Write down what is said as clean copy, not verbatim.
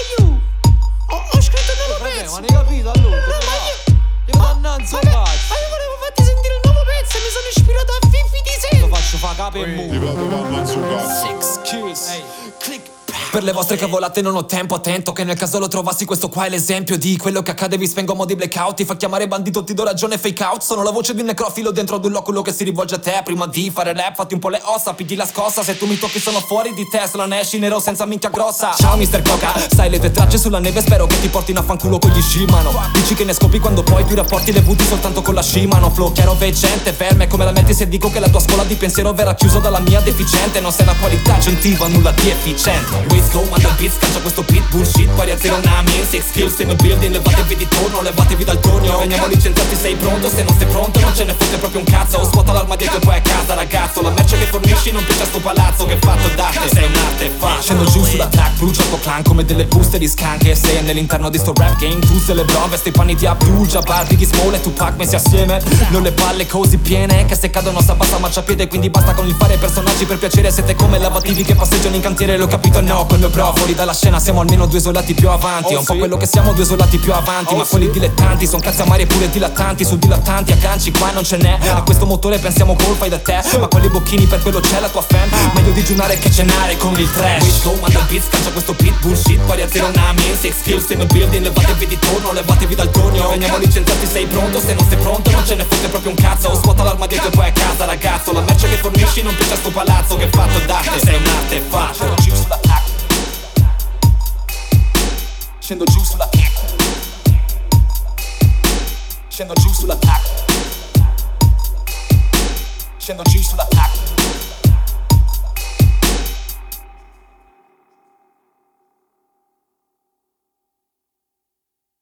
you. Ho scritto un nuovo pezzo. Ma ne capito allora? Io mannanzo faccio. Ma io volevo farti sentire il nuovo pezzo e mi sono ispirato a Fifi di sé. Lo faccio fa capo e mu. Six Kills. Click. Per le vostre cavolate non ho tempo, attento che nel caso lo trovassi questo qua è l'esempio di quello che accade. Vi spengo a mo' di blackout, ti fa chiamare bandito, ti do ragione fake out. Sono la voce di un necrofilo dentro ad un loculo che si rivolge a te. Prima di fare rap fatti un po' le ossa, pigli la scossa. Se tu mi tocchi sono fuori di testa, ne esci nero senza minchia grossa. Ciao Mr. Coca, sai le tue tracce sulla neve, spero che ti portino a fanculo con gli Shimano. Dici che ne scopi quando poi tu rapporti le vuti soltanto con la Shimano. Flow chiaro veggente, ferme come la metti se dico che la tua scuola di pensiero verrà chiusa dalla mia deficiente. Non sei una qualità aggiuntiva, nulla di efficiente. Waste go, manda il beat, caccia questo beat bullshit, pari a zero nami. Six kills in the building, levatevi di torno, levatevi dal tornio. Veniamo licenziati, sei pronto? Se non sei pronto non ce ne fotte proprio un cazzo. Svuota l'armadietto e poi a casa ragazzo. La merce che fornisci non piace a sto palazzo. Che fatto d'arte, sei un artefatto. Scendo giù sulla track, brucio il tuo clan come delle buste di scanche. Sei nell'interno di sto rap game, tu sei le brove, sti panni di Abdul Jabbar, Biggie Small e Tupac messi assieme. Non le palle così piene che se cadono sta basta marciapiede. Quindi basta con il fare personaggi per piacere. Siete come lavativi che passeggiano in cantiere, l'ho capito no, quello è bro. Fuori dalla scena siamo almeno due isolati più avanti. È un po' quello che siamo, due isolati più avanti. Ma quelli dilettanti son cazzi amari e pure dilattanti. Su dilattanti a ganci qua non ce n'è. A questo motore pensiamo col fai da te. Ma quali bocchini per quello c'è la tua fan. Meglio digiunare che cenare con il trash. Wait go, manda il beat, caccia questo beat bullshit, pari a zero nami. Six kills in the building, levatevi di torno, levatevi dal tornio. Veniamo licenziati, sei pronto? Se non sei pronto non ce ne fotte proprio un cazzo. Svuota l'armadietto e poi a casa ragazzo. La merce che fornisci non piace a sto palazzo. Che fatto d'arte, sei un artefatto. Scendo giù sulla track, scendo giù sulla track, scendo giù sulla track, scendo giù sulla track.